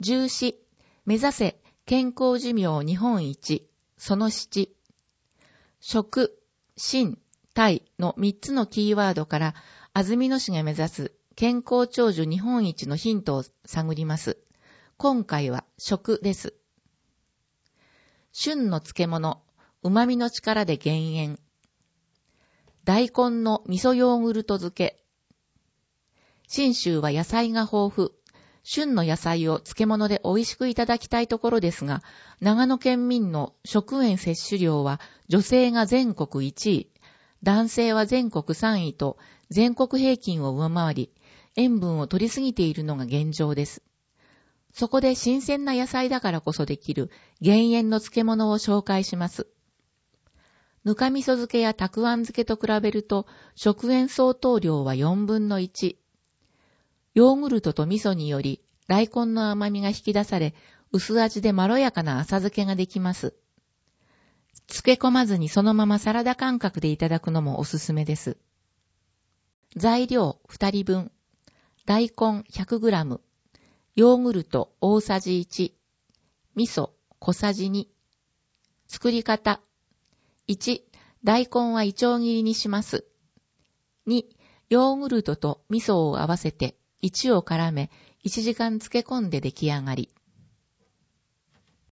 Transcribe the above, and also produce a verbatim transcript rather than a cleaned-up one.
じゅうよん、目指せ健康寿命日本一、そのなな。食、心、体のみっつのキーワードから安曇野市が目指す健康長寿日本一のヒントを探ります。今回は食です。旬の漬物、旨味の力で減塩。大根の味噌ヨーグルト漬け。信州は野菜が豊富。旬の野菜を漬物で美味しくいただきたいところですが、長野県民の食塩摂取量は女性が全国いちい、男性は全国さんいと全国平均を上回り、塩分を取りすぎているのが現状です。そこで新鮮な野菜だからこそできる減塩の漬物を紹介します。ぬか味噌漬けやたくあん漬けと比べると食塩相当量はよんぶんのいち。ヨーグルトと味噌により大根の甘みが引き出され、薄味でまろやかな浅漬けができます。漬け込まずにそのままサラダ感覚でいただくのもおすすめです。材料ふたりぶん、大根 ひゃくグラム、ヨーグルト大さじいち、味噌小さじに。作り方。いち、大根はイチョウ切りにします。に、ヨーグルトと味噌を合わせていちを絡めいちじかん漬け込んで出来上がり。